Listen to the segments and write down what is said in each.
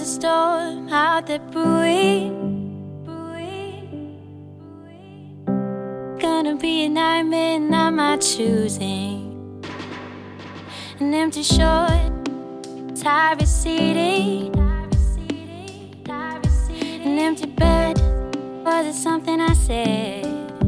storm out there brewing. Gonna be a nightmare, not my choosing. An empty shore, tide receding. An empty bed, was it something I said?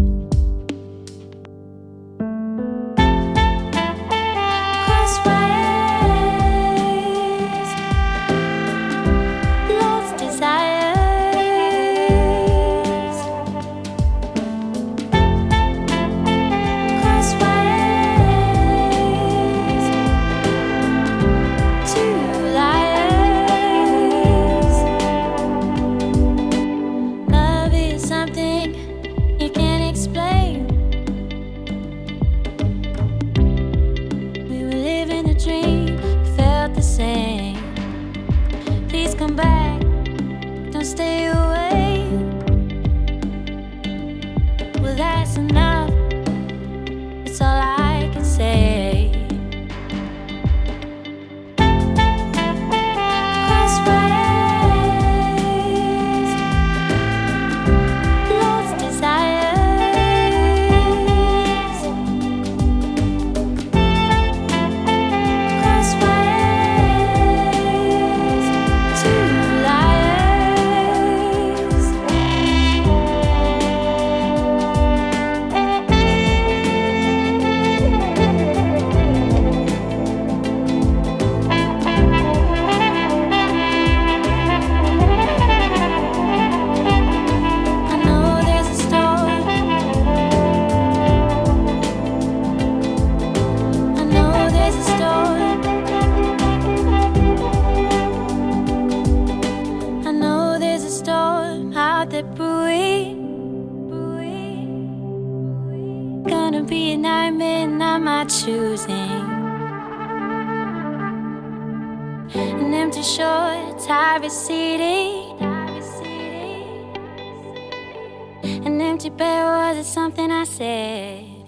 Please come back, don't stay away. Well, that's enough, it's all I can say. Crossways, lost desires. Crossways, two liars. I know there's a storm. I know there's a storm. I know there's a storm out there brewing. Gonna be a nightmare, not my choosing. An empty shore, tide receding. An empty bed, was it something I said?